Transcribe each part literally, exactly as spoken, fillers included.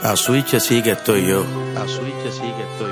A Switch sí que estoy yo. A Switch sí que estoy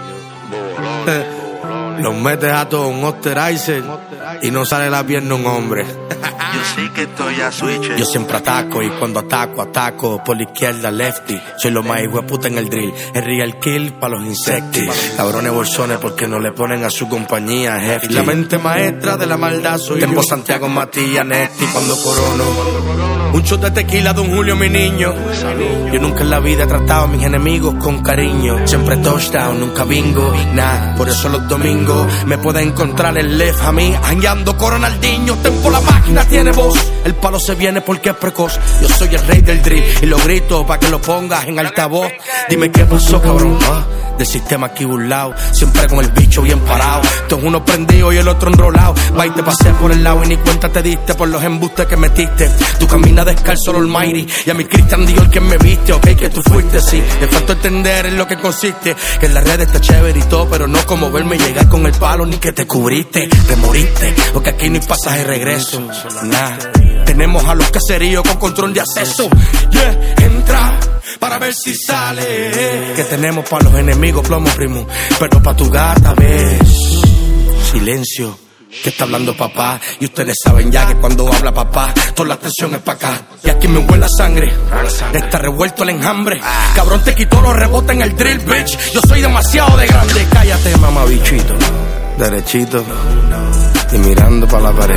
yo. Los metes a todos un Osterizer y no sale la pierna un hombre. Yo sí que estoy a Switch. Yo siempre ataco y cuando ataco, ataco por la izquierda, lefty. Soy lo más hijueputa en el drill. El real kill pa' los insectos. Cabrones bolsones porque no le ponen a su compañía jefe. La mente maestra de la maldad soy Tempo yo. Santiago, Matías, Nesti cuando corono. Un shot de tequila, Don Julio, mi niño. Yo nunca en la vida he tratado a mis enemigos con cariño. Siempre touchdown, nunca bingo. Nah, por eso los domingos me pueden encontrar el left a mí. Hangueando con Ronaldinho. Tempo la máquina tiene voz. El palo se viene porque es precoz. Yo soy el rey del drill y lo grito pa' que lo pongas en altavoz. Dime qué pasó, cabrón. ¿Ah? Del sistema aquí burlao, siempre con el bicho bien parado. Esto es uno prendido y el otro enrolado. Va y te pasé por el lado y ni cuenta te diste por los embustes que metiste. Tú caminas descalzo al Almighty y a mi Christian Dior quien me viste. Ok, que tú fuiste, sí. Te falta entender en lo que consiste. Que en la red está chévere y todo, pero no como verme llegar con el palo ni que te cubriste. Te moriste, porque aquí no hay pasaje de regreso. Nah, tenemos a los caseríos con control de acceso. Yeah, entra para ver si sale. Que tenemos para los enemigos plomo, primo, pero pa' tu gata ves. Silencio, que está hablando papá. Y ustedes saben ya que cuando habla papá, toda la atención es pa' acá. Y aquí me huele la sangre, está revuelto el enjambre. Cabrón, te quitó los rebotes en el drill, bitch. Yo soy demasiado de grande. Cállate, mamá bichito. Derechito y mirando pa' la pared.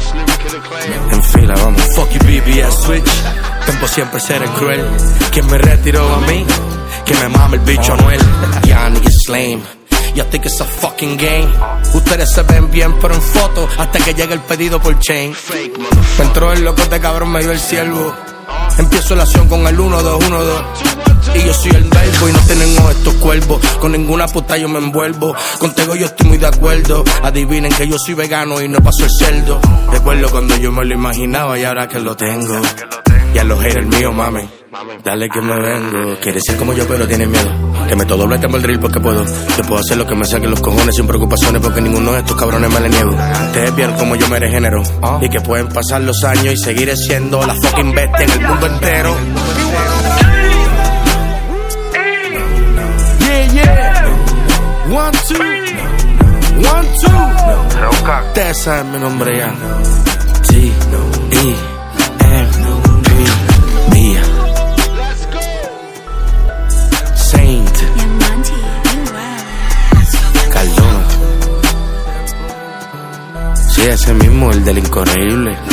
En fila, vamos. Fuck you, B B S Switch. Tempo siempre ser el cruel. Quien me retiró a mí, que me mame el bicho Anuel. Yanni is lame. Yo think it's a fucking game. Ustedes se ven bien, pero en foto, hasta que llegue el pedido por chain. Me entró el loco de cabrón, me dio el ciervo. Empiezo la acción con el uno dos uno dos. Y yo soy el verbo y no tenemos estos cuervos. Con ninguna puta yo me envuelvo. Contigo yo estoy muy de acuerdo. Adivinen que yo soy vegano y no paso el cerdo. Recuerdo cuando yo me lo imaginaba y ahora que lo tengo. Y a los haters míos, mami, dale que me vengo. Quiere ser como yo pero tiene miedo. Que me todo doble tempo el drill porque puedo. Yo puedo hacer lo que me saque los cojones sin preocupaciones porque ninguno de estos cabrones me le niego. Ustedes vieron como yo me regenero y que pueden pasar los años y seguir siendo la fucking bestia en el mundo entero. Yeah, yeah. One, two. One, two. Ustedes saben mi nombre ya. T, E, M, P, Mia. Saint. Cardona. Sí, ese mismo, el del incorregible.